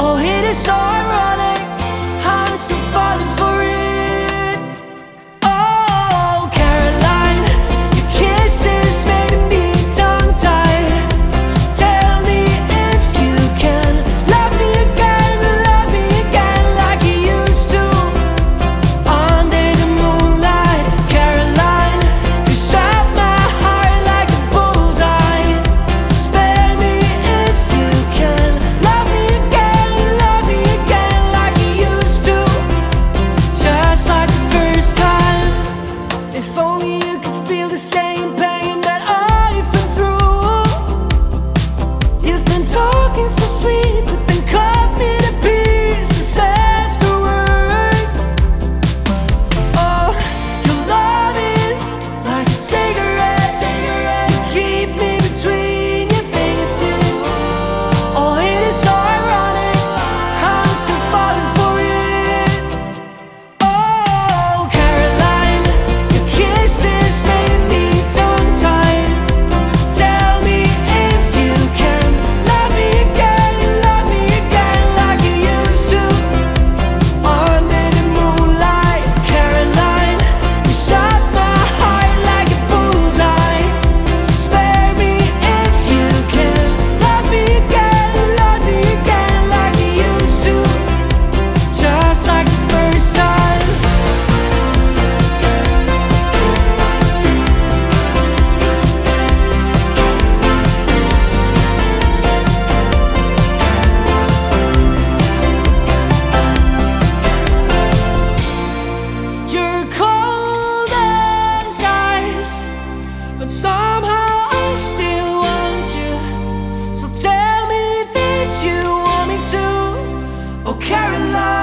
Oh, it is so ironic, I'm still falling for it. Oh, Caroline, your kisses made me tongue-tied. Tell me if you can love me again like you used to. Under the moonlight, Caroline, you shot my heart like a bullseye. Spare me if you can love me again like you used to. Just like the first time. If only you could feel the same pain that I've been through. You've been talking so sweet, but then cut me to pieces afterwards. Oh, your love is like a cigarette. You keep me between your fingertips. Oh, it is so ironic, I'm still falling for it. Oh, Caroline, your kisses made me tongue-tied. Tell me if you can love me again like you used to. Under the moonlight, Caroline, you shot my heart like a bullseye. Spare me if you can love me again like you used to. Just like the first time. You're cold as ice, but somehow I still want you. So tell me that you want me to. Oh, Caroline.